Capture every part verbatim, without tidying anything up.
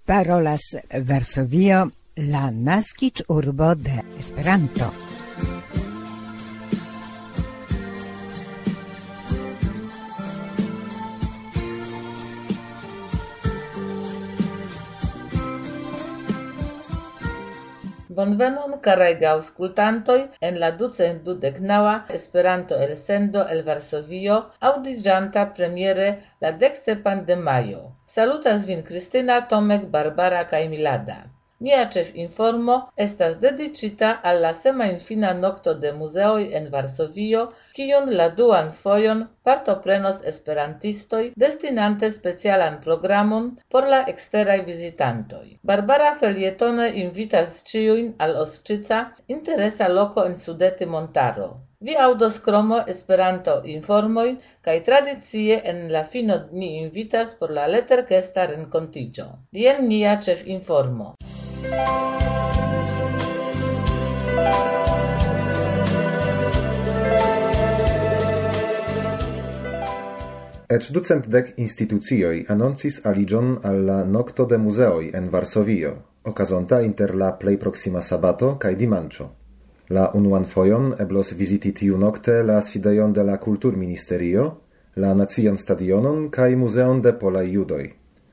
Parolas Varsovio, la naskiĝurbo de Esperanto. Bonvenon, caraj aŭskultantoj, en la ducent dudek naŭa Esperanto elsendo el Varsovio, aŭdiĝanta premiere la deksepan de majo. Salutas vin Kristina, Tomek, Barbara kaj Milada. Nia ĉefinformo estas dediĉita al la semajnfina nokto de muzeoj en Varsovio, kiun la duan fojon partoprenos esperantistoj, destinante specialan programon por la eksteraj vizitantoj. Barbara felietone invitas ĉiujn al Osĉica, interesa loko en Sudetmontaro. Vi aŭdos kromo Esperanto informoj kaj tradicie en la fino ni invitas por la leterkesta renkontiĝo. Jen nia ĉefinformo. Ecz ducent dek institucioj anoncis aliĝon al la nokto de muzeoj en Varsovio, okazonta inter la plej proksima sabato kaj dimanĉo. La unuan fojon eblos viziti tiunokte la sidejon de la Kulturministerio, la Nacian Stadionon kaj Muzeon de Polaj Judoj.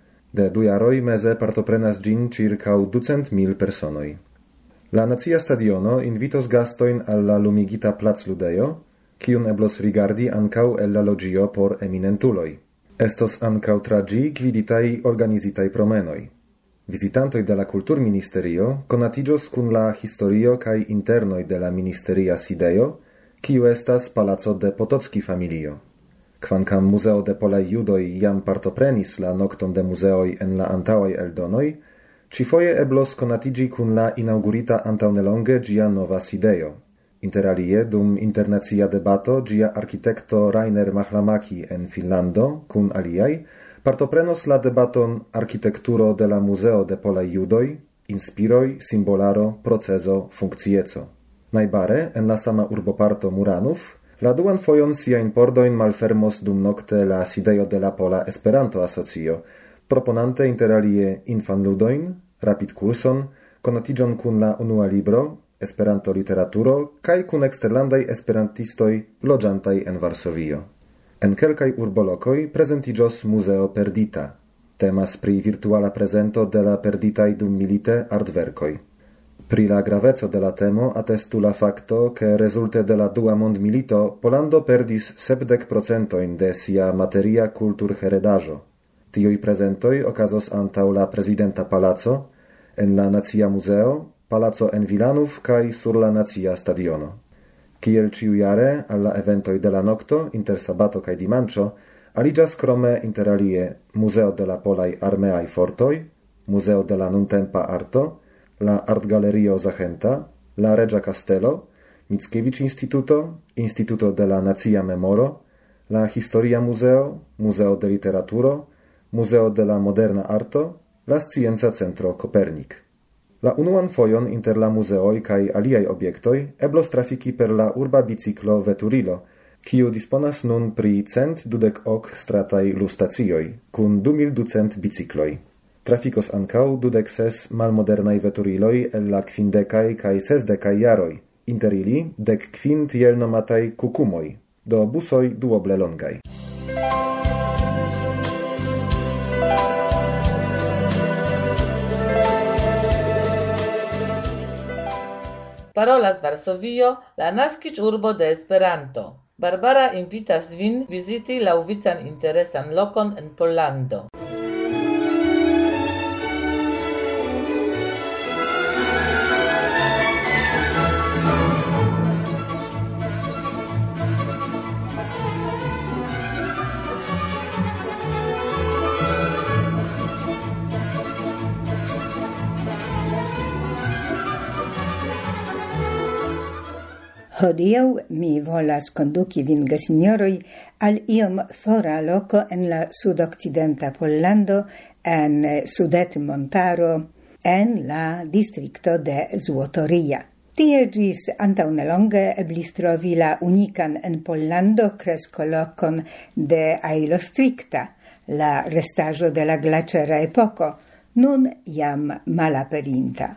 De du jaroj meze partoprenas ĝin ĉirkaŭ ducent mil personoj. La Nacia Stadiono invitos gastojn al la lumigita placludejo, kiun eblos rigardi ankaŭ el la loĝio por eminentuloj. Estos ankaŭ tra ĝi gviditaj organizitaj promenoj. Vizitantoj de la Kulturministerio konatiĝos kun la historio kaj internoj de la ministeria sidejo, kiu estas Palaco de Potocki familio. Kvankam Muzeo de Polaj Judoj jam partoprenis la nokton de muzeoj en la antaŭaj eldonoj, ĉifoje eblos konatiĝi kun la inaŭgurita antaŭnelonge ĝia nova sidejo. Interalie, dum internacia debato, ĝia arkitekto Rainer Mahlamaki en Finnlando, kun aliaj, partoprenos la debaton Arkitekturo de la Muzeo de Polaj Judoj, inspiroj, simbolaro, procezo, funkcieco. Najbare, en la sama urboparto Muranów, la duan fojon siajn pordojn malfermos dum nokte la sidejo de la Pola Esperanto-Asocio, proponante interalie infanludojn, rapidkurson, konatiĝon kun la unua libro, Esperanto-literaturo, kaj kun eksterlandaj esperantistoj loĝantaj en Varsovio. En kelkaj urbolokoj prezentiĝos Muzeo Perdita. Temas pri virtuala prezento de la perditaj dum milite artverkoj. Pri la graveco de la temo atestu la fakto, ke rezulte de la dua mondmilito Polando perdis sepdek procentojn de sia materia kulturheredaĵo. Tiuj prezentoj okazos antaŭ la prezidenta palaco, en la Nacia Muzeo, Palaco en Vilanów kaj sur la Nacia Stadiono. Kiel ĉiujare al la eventoj de la nokto inter sabato kaj dimanĉo aliĝas krome interalie Muzeo de la Polaj Armeaj Fortoj, Muzeo de la Nuntempa Arto, la Artgalerio Zachenta, la Reĝa Kastelo, Mickiewicz Instituto, Instituto de la Nacia Memoro, la Historia Muzeo, Muzeo de Literaturo, Muzeo de la Moderna Arto, la Scienca Centro Kopernik. La unuan fojon inter la muzeoj kaj aliaj objektoj eblos trafiki per la urba biciklo veturilo, kiu disponas nun pri cent dudek ok strataj lustacioj, kun du mil ducent bicikloj. Trafikos ankaŭ dudek ses malmodernaj veturiloj el la kvindekaj kaj sesdekaj jaroj, inter ili dek kvin tiel nomataj kukumoj, do busoj duoble longaj. Parolas Varsovio, la naskiĝurbo de Esperanto. Barbara invitas vin viziti laŭvican interesan lokon en Pollando. Hodiaŭ mi volas konduki vin, gesinjoroj, al iom fora loko en la sudokcidenta Pollando, en Sudetmontaro, en la distrikto de Złotoria. Tie ĝis antaŭnelonge eblis trovi la unikan en Pollando kreskolokon de Ailo Stricta, la restaĵo de la glaĉera epoko, nun jam malaperinta.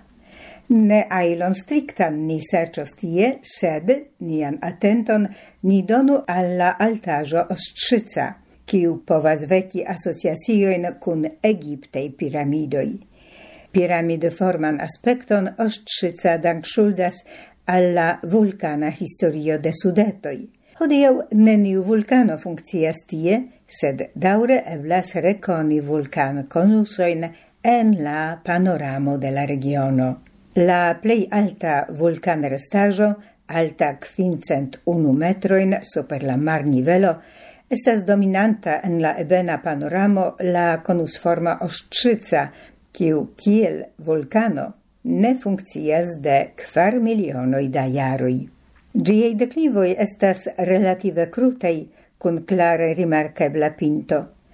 Ne ailon strictan ni serĉos tie, sed nian atenton ni donu alla altaĵo Ostrzyca, kiu povas veki asociaciojn kun egiptaj piramidoj. Piramidoforman aspekton Ostrzyca dankŝuldas alla vulkana historio de Sudetoj. Hodiaŭ neniu vulkano funkcias tie, sed daŭre eblas rekoni vulkankonusojn en la panoramo de la regiono. La plej alta vulkanrestaĵo, alta kvincent unu metrojn super la marnivelo, estas dominanta en la ebena panoramo la konusforma Ostrzyca, kiu kiel vulkano ne funkcias de kvar milionoj da jaroj. Ĝiaj deklivoj estas relative krutaj, kun klare rimarkebla pinto.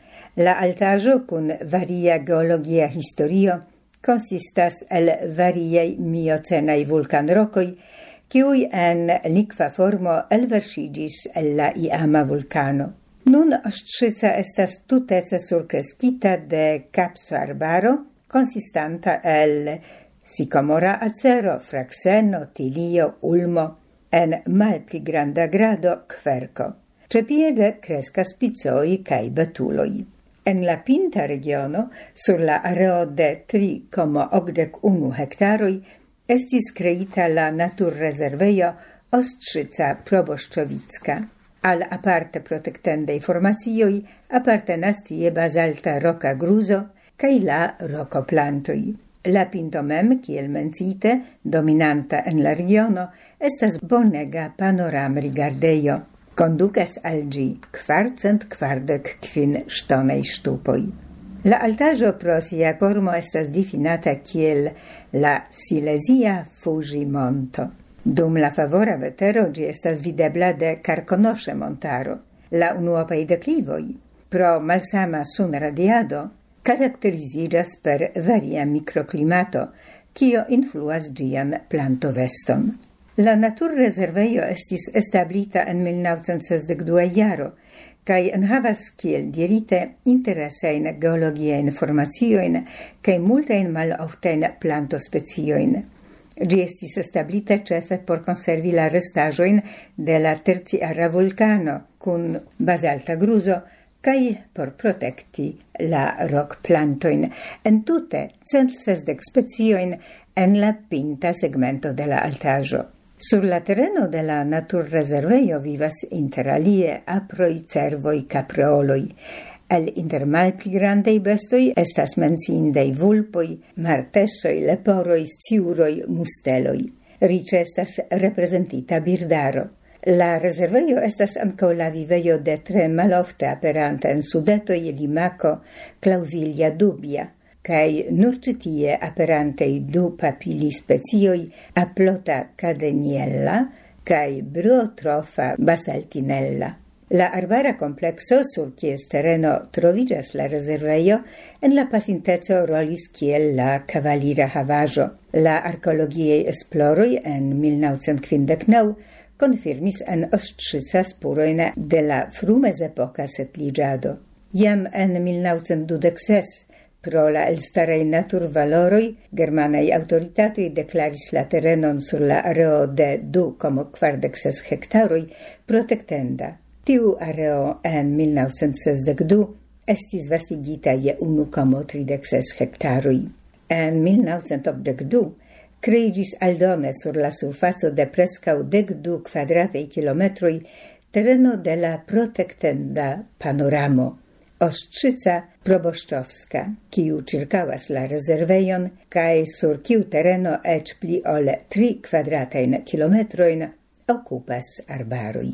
La altaĵo kun varia geologia historio konsistas el variaj miocenaj vulkanrokoj, kiuj en likva formo elverŝiĝis el la iama vulkano. Nun Ostrzyca estas tutece surkreskita de kapsoarbaro, consistanta el sycomora acero, frakseno, tilio, ulmo, en malpli granda grado kverko. Ĉe piede kreskas picoj kaj betuloj. En la pinta regiono, sur la areo de tri koma okdek unu hektaroj, estis kreita la naturrezervejo Ostrzyca Proboszczowicka. Al aparte protektendaj formacioj apartenas tie bazalta roka gruzo kaj la rokoplantoj. La pinto mem, kiel menciite, dominanta en la regiono, estas bonega panoram-rigardejo. Kondukas al ĝi kvarcent kvardek kvin ŝtonaj ŝtupoj. La altaĵo pro sia formo estas difinata kiel la Silezia Fuĝi-monto. Dum la favora vetero ĝi estas videbla de Karkonoŝe montaro. La unuopaj deklivoj, pro malsama sunradiado, karakteriziĝas per varia mikroklimato, kio influas ĝian plantoveston. La naturrezervejo estis establita en mil novcent sesdek dua jaro kaj enhavas, kiel dirite, interesajn geologiajn formaciojn kaj multajn maloftajn plantospeciojn. Ĝi estis establita ĉefe por konservi la restaĵojn de la terciara vulkano kun bazalta gruzo kaj por protekti la rokplantojn, entute cent sesdek speciojn en la pinta segmento de la altaĵo. Sur la terreno de la naturrezervejo vivas inter alie aproj, cervoj, kapreoloj. El inter malpli grandaj bestoj estas menciindaj vulpoj, martesoj, leporoj, sciuroj, musteloj. Riĉe estas reprezentita birdaro. La rezervejo estas ankaŭ la vivejo de tre malofte aperanta en Sudetoj limako Clausilia dubia, kaj nur ĉi tie aperantej du papili-specioj Aplota cadeniella kaj Bruotrofa basaltinella. La arbara komplekso, sur kies tereno troviĝas la rezervejo, en la pasinteco rolis kiel la kavalira havaĵo. La arkeologiaj esploroj en mil novcent kvindek naŭ confirmis en Ostrzyca spurojn de la frumezepoka setliĝado. Jam en mil novcent dudek ses, pro la elstaraj naturvaloroj, germanaj aŭtoritatoj deklaris la terenon sur la areo de du koma kvardek ses hektaroj protektenda. Tiu areo en mil novcent sesdek du estis vastigita je unu koma tridek ses hektaroj. En mil novcent okdek du kreiĝis aldone sur la surfaco de preskaŭ dek du kvadrataj kilometroj tereno de la protektenda panoramo Ostrzyca Proboszczowska, kiu ĉirkaŭas la rezervejon kaj sur kiu tereno eĉ pli ol tri kvadratajn kilometrojn okupas arbaroj.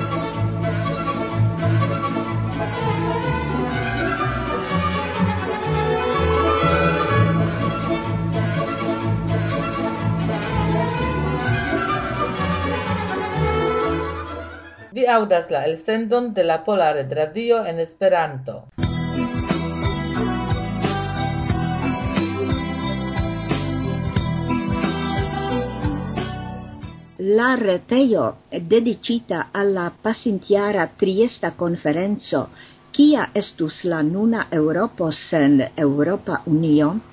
Vi aŭdas la elsendon de la Pola Retradio en Esperanto. La retejo dedicita alla pasintjara Triesta konferenco, kia estus la nuna Eŭropo sen Eŭropa Unio,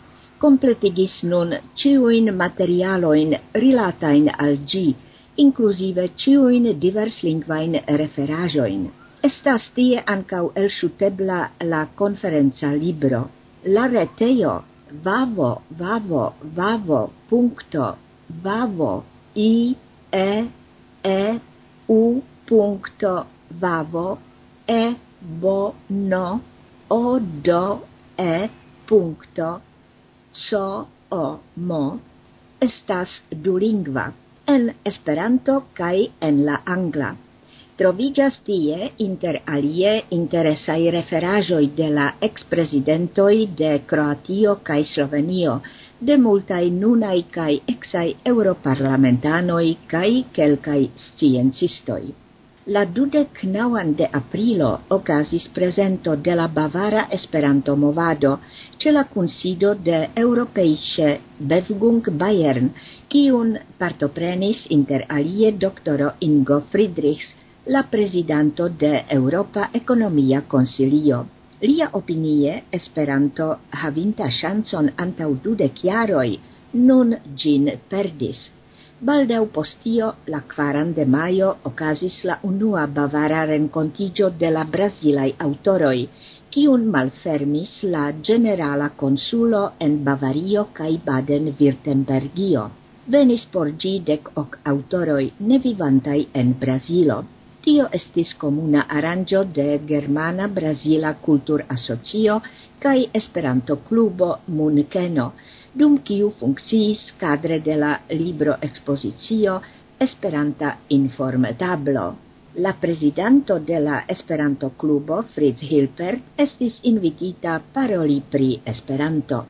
completigis nun ciuin materialoin rilatain al gi, inclusive ciuin diverslingvain referajoin. Estas tie ancau elŝutebla la conferenza libro. La retejo vavo vavo vavo punkto vavo i e e u punkto vavo e bo no o do e punkto so o mo estas dulingva en Esperanto kaj en la angla. Troviĝas tie inter alie interesaj referaĵoj de la ex-prezidentoj de Kroatio kaj Slovenio, de multaj nunaj kaj eksaj europarlamentanoj kaj kelkaj sciencistoj. La dudek naŭan de aprilo okazis prezento de la Bavara Esperanto-movado ĉe la kunsido de Europäische Bewegung Bayern, kiun partoprenis inter alie doktoro Ingo Friedrichs, la prezidanto de Europa Ekonomia Konsilio. Lia opinie Esperanto havinta ŝancon antaŭ dudek jaroj nun ĝin perdis. Baldaŭ post tio, la kvaran de majo, okazis la unua bavara renkontiĝo de la brazilaj aŭtoroj, kiun malfermis la ĝenerala konsulo en Bavario kaj Baden-Virtembergio. Venis por ĝi dek ok aŭtoroj nevivantaj en Brazilo. Tio estis komuna aranĝo de Germana Brazila Kultur-Asocio kaj Esperanto-klubo Munkeno, dum kiu funkciis kadre de la libro-ekspozicio Esperanta informtablo. La prezidanto de la Esperanto-klubo, Fritz Hilpert, estis invitita paroli pri Esperanto.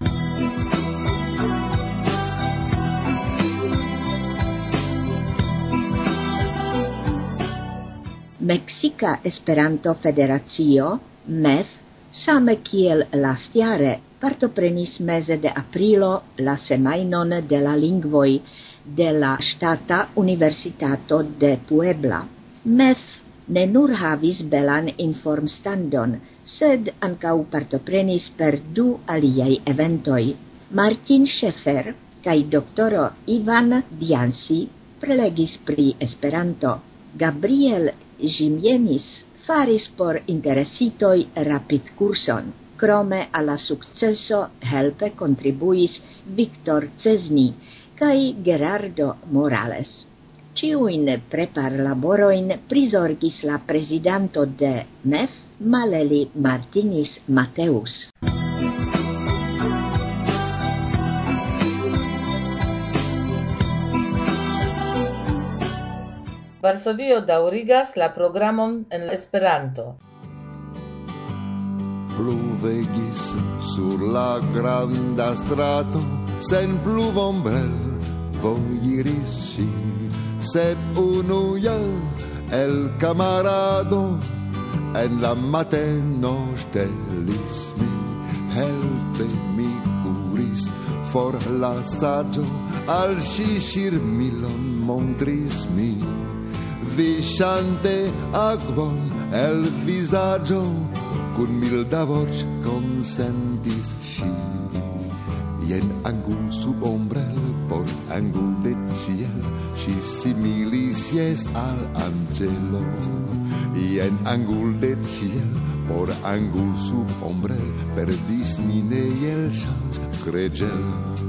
Meksika Esperanto Federacio, M E F, same kiel lastjare, partoprenis meze de aprilo la semajnon de la lingvoj de la Ŝtata Universitato de Puebla. M E F ne nur havis belan informstandon, sed ankaŭ partoprenis per du aliaj eventoj. Martin Scheffer kaj doktoro Ivan Diansi prelegis pri Esperanto. Gabriel Žimjenis faris por interesitoj rapidkurson. Krome alla sukceso helpe kontribuis Victor Cesni kaj Gerardo Morales. Ĉiujn preparlaborojn prizorgis la prezidanto de M E F, Maleli Martinis Mateus. Varsovio daŭrigas la programon en Esperanto. Pluvegis sur la granda strato, sen pluvombrel vojiris ŝi, sed unu jam el kamarado en la mateno ŝtelis min. Helpe mi kuris for la saĝo, al ŝi ŝirmilon montris mi. Visante akvon el vizaĝo, kun milda voĉ konsentis ŝi. Jen angul sub ombrel por angul de ciel, ŝi similis jes al anĝelo. Jen angul de ciel por angul sub ombrel, perdis mi ne el ŝanĝ kreĝel.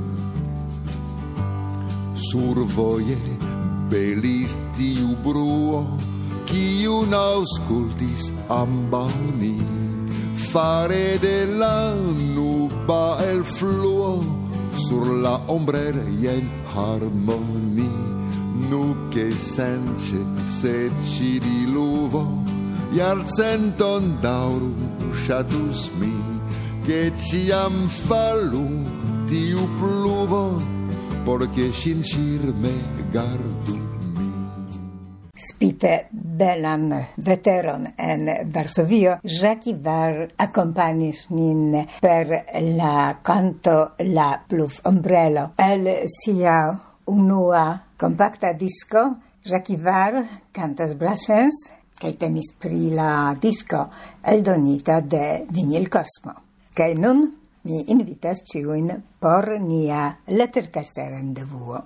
Survoje belis tiu bruo, kiun aŭskultis ambaŭ ni. Fare de la nuba el fluo, sur la ombrel jen harmoni. Nu che sence sed ci diluvo, jarcenton daŭru ŝatus mi, che ciam falu tiu pluvo, por che ŝin ŝirme gardu. Spite belan veteron en Varsovio, Jacques Var accompagnis nin per la canto La Pluvombrelo. El sia unua compacta disco, Jacques Var cantas Brassens, kaj temis pri la disco eldonita de Vinyl Cosmo. Kaj nun mi invitas ciuin por nia lettercasta rendevuo.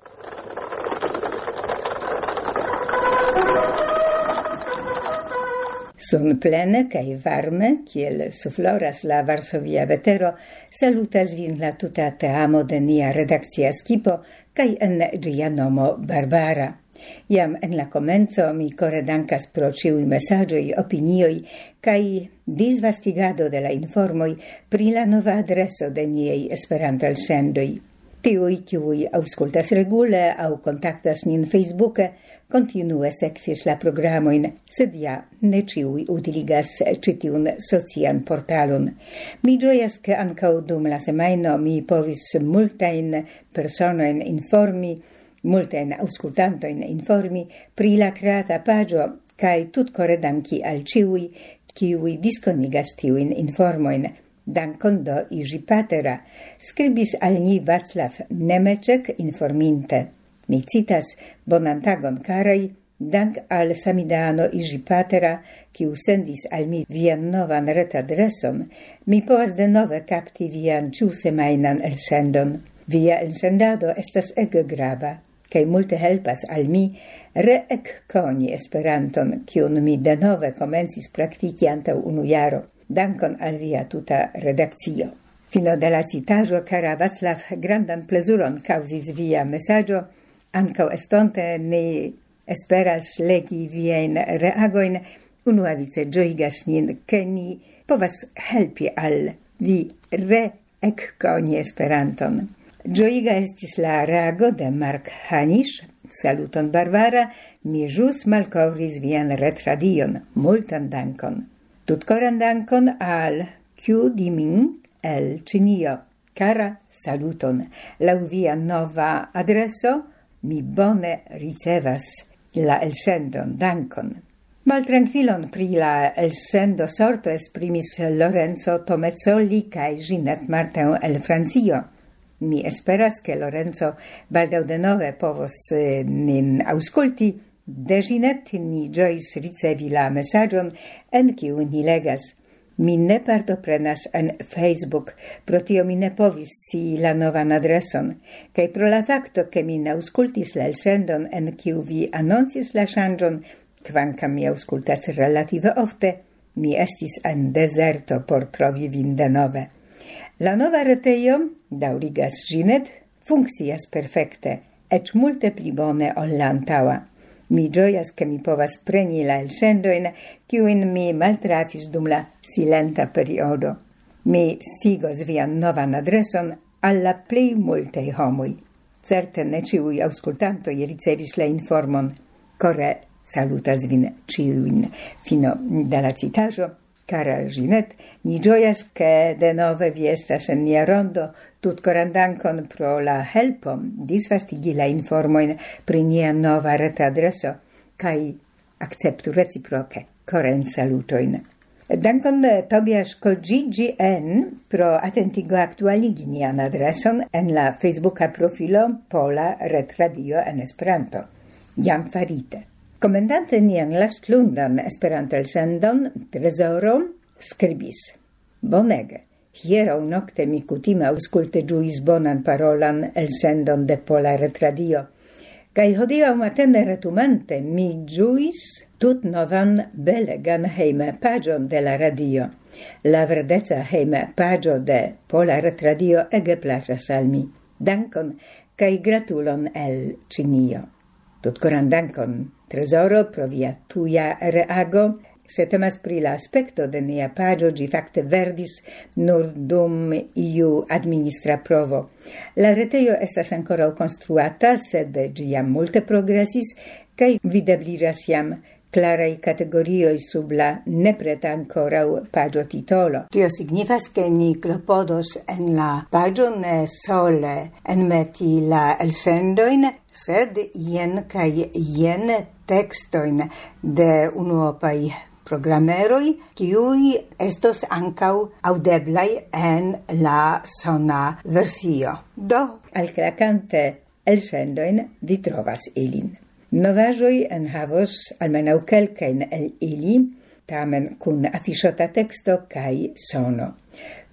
Sun plene cae varme, kiel sufloras la Varsovia vetero, salutas vin la tuta teamo de nia redakcia skipo, cae en gia nomo Barbara. Iam en la comenzo mi core dankas pro ciui messagioi, opinioi, cae disvastigado de la informoi pri la nova adreso de niei Esperanto elsendoi. Tiui, kiui auscultas regule au contactas nin Facebooke, continue sekvis la programoin, sed ja ne ciui utiligas citiun socian portalon. Mi gioias che ancau dum la semaino mi povis multain personoin informi, multain auscultantoin informi pri la creata pagio, cae tutcore danki al ciui, kiui disconigas tiuin informoin. Dankon do Iži Patera, scribis al ni Václav Nemeček informinte. Mi citas: bonan tagon, carai, dank al samideano Iži Patera, kiu sendis al mi vian novan retadreson, mi povas denove capti vian ciusemajnan elsendon. Via elsendado estas ege grava, kaj multe helpas al mi reekkoni Esperanton, kiun mi denove komencis praktiki antaŭ unu jaro. Dankon al via tuta redakcio. Fino de la citaĵo, kara Václav, grandan plezuron kaŭzis via mesaĝo, ankaŭ estonte ni esperas legi viajn reagojn, unuavice ĝojigas nin, ke ni povas helpi al vi reekkoni Esperanton. Ĝojiga estis la reago de Mark Hanisch. Saluton Barbara, mi ĵus malkovris vian retradion. Multan dankon. Tutkoran dankon al Q. Diming el Ĉinio. Kara saluton. Laŭ via nova adreso mi bone ricevas la elsendon. Dankon. Maltrankvilon pri la elsendo sorto esprimis Lorenzo Tomezzoli kaj Ginette Martin el Francio. Mi esperas ke Lorenzo baldaŭ denove povos eh, nin aŭskulti. De Ginette ni ĝojis ricevi la mesaĝon, en kiu ni legas: mi ne partoprenas en Facebook, pro tio mi ne povis scii la novan adreson, kaj pro la fakto, ke mi ne aŭskultis la elsendon en kiu vi anoncis la ŝanĝon, kvankam mi aŭskultas relative ofte, mi estis en dezerto por trovi vin denove. La nova retejo, daŭrigas Ginette, funkcias perfekte, eĉ multe pli bone ol la antaŭa. Mi ĝojas, ke mi povas preni la elsendojn, kiujn mi maltrafis dum la silenta periodo. Mi stigos vian novan adreson al la plej multaj homoj. Certe ne ĉiuj aŭskultantoj ricevis la informon. Kore salutas vin ĉiujn. Fino de la citaĵo. Cara Ginette, ni ĝojas, ke denove vi estas en nia rondo. Tutkoran dankon pro la helpo disvastigi la informojn pri nia nova retadreso kaj akceptu reciproke koran salutojn. Dankon Tobiasz G N pro atentigo aktualigi nian adreson en la Facebooka profilo Pola Retradio en Esperanto. Jam farite. Komendante nian lastlundan Esperanto-elsendon, Trezoro, skribis: bonege, hieraŭ nokte mi kutime aŭskulte ĝuis bonan parolan elsendon de Pola Retradio, kaj hodiaŭ matene retumante mi ĝuis tutnovan belegan hejmpaĝon de la radio. La verdeca hejmpaĝo de Pola Retradio ege plaĉas al mi. Dankon kaj gratulon el Ĉinio. Tutkoran dankon, Trezoro, pro via tuja reago. Se temas pri la aspekto de nia pagio, ĝi fakte verdis nur dum iu administra provo. La retejo estas ankoraŭ konstruata, sed ĝi jam multe progresis, kaj videbliĝas jam claraj kategorioj sub la nepreta ankoraŭ pagio titolo. Tio signifas, ke ni klopodos en la pagio ne sole enmeti la elsendojn, sed jen kaj jen tekstojn de unuopaj programeroj, kiuj estos ankaŭ aŭdeblaj en la sona versio. Do, alklakante elsendojn vi trovas ilin. Novaĵoj enhavos almenaŭ kelkajn el ili, tamen kun afiŝota teksto kaj sono.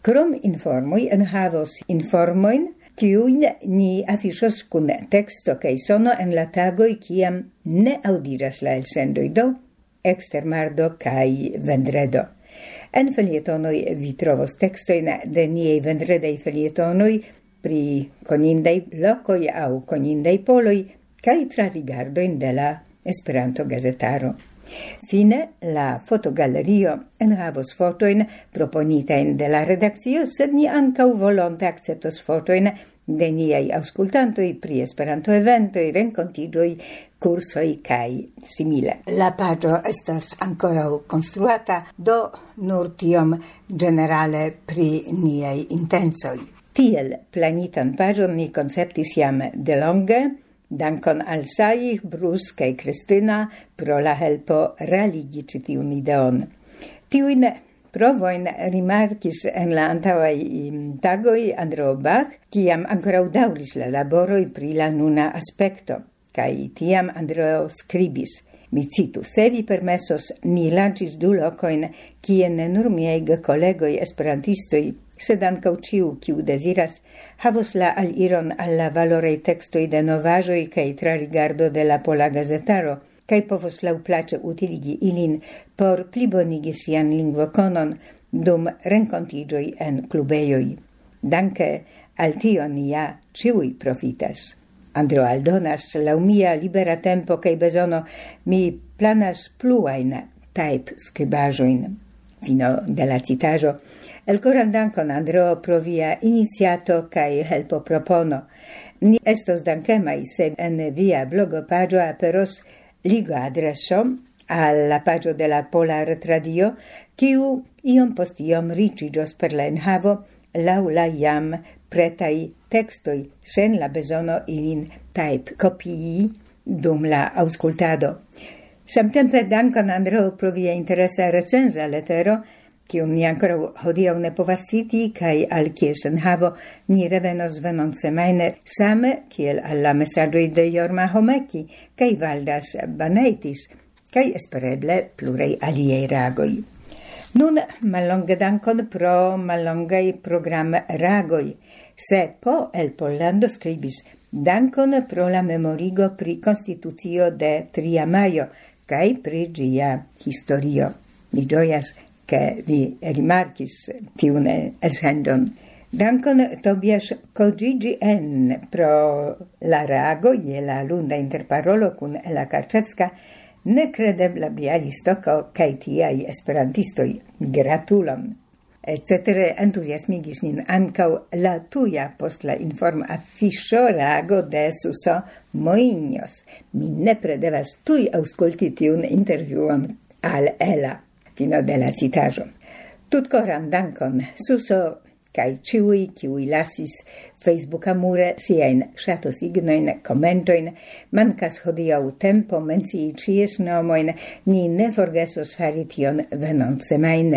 Krom informoj enhavos informojn, kiujn ni afiŝos kun teksto kaj sono en la tagoj kiam ne aŭdiras la elsendoj, do ekster mardo kaj vendredo. En felietonoj vi trovos tekstojn de niaj vendredaj felietonoj pri konindaj lokoj aŭ konindaj poloj kaj trarigardojn de la Esperanto-gazetaro. Fine, la fotogalerio enhavos fotojn proponitajn de la redakcio, sed ni ankaŭ volonte akceptos fotojn de niaj aŭskultantoj pri Esperanto-eventoj, renkontiĝoj, kursoj kaj simile. La paĝo estas ankoraŭ konstruata, do nur tiom ĝenerale pri niaj intencoj. Tiel planitan paĝon ni konceptis jam delonge. Dankon al Saich, Brus kaj Kristina pro la helpo realigi ĉi tiun ideon. Tiujn provojn rimarkis en la antaŭaj tagoj Andreo Bach, kiam ankoraŭ daŭris la laboroj pri la nuna aspekto, kaj tiam Andreo skribis: mi citu, se vi permesos, mi lanĉis du lokojn, kie ne nur miaj kolegoj esperantistoj, sed ankaŭ ĉiu, kiu deziras, havos la aliron al la valoraj tekstoj de novaĵoj kaj trarigardo de la Pola Gazetaro, kaj povos laŭplaĉe utiligi ilin por plibonigi sian lingvokonon dum renkontiĝoj en klubejoj. Danke al tio ni ja ĉiuj profitas. Andreo aldonas, laŭ mia libera tempo kaj bezono mi planas pluajn type-skribaĵojn. Fino de la citaĵo. Elkoran dankon, Andreo, pro via iniciato kaj helpo propono. Ni estos dankemaj, se en via blogopaĝo aperos ligo adreso al la paĝo de la Pola Retradio, kiu iom post iom riĉiĝos per la enhavo laŭ la jam pretaj tekstoj, sen la bezono ilin type kopii dum la aŭskultado. Samtempe dankon, Andreo, pro via interesa recenza letero, kiun ni ankoraŭ hodiaŭ ne povas citi, kaj al kies enhavo ni revenos venontsemajne, same kiel al la mesaĝoj de Jorma Homeki kaj Valdas Banaitis, kaj espereble pluraj aliaj reagoj. Nun mallonge dankon pro mallongaj program-reagoj. Se po El Pollando skribis dankon pro la memorigo pri konstitucio de tria majo kaj pri ĝia historio. Mi ĝojas che vi rimarkis tiun elsendon. Dankon Tobias Kogigi en pro la reago je la lunda interparolo kun Ela Karczewska, nekredebla Bialistoko kaj tiaj esperantistoj. Gratulon! Cetere entuziasmigis nin ankaŭ la tuja post la inform afiŝo reago de Suso Moinhos. Mi nepre devas tuj aŭskulti tiun intervjuon al Ela. Fino de la citaĵo. Tutkoran dankon, Suso, kaj ĉiuj, kiuj lasis Facebook-amure siajn ŝatosignojn, komentojn. Mankas hodiaŭ tempo mencii ĉies nomojn, ni ne forgesos fari tion venontsemajne.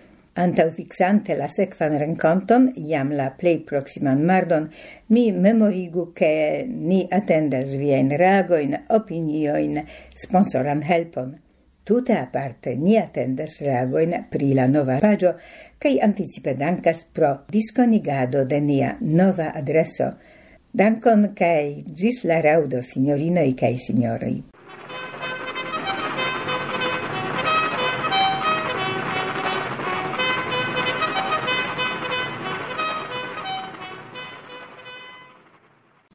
Antaŭ fiksante la sekvan renkonton, jam la plej proksiman mardon, mi memorigu, ke ni atendas viajn reagojn, opiniojn, sponsoran helpon. Tute aparte ni atendas reagojn pri la nova paĝo kaj anticipe dankas pro diskonigado de nia nova adreso. Dankon kaj ĝis la raŭdo, sinjorinoj kaj sinjoroj.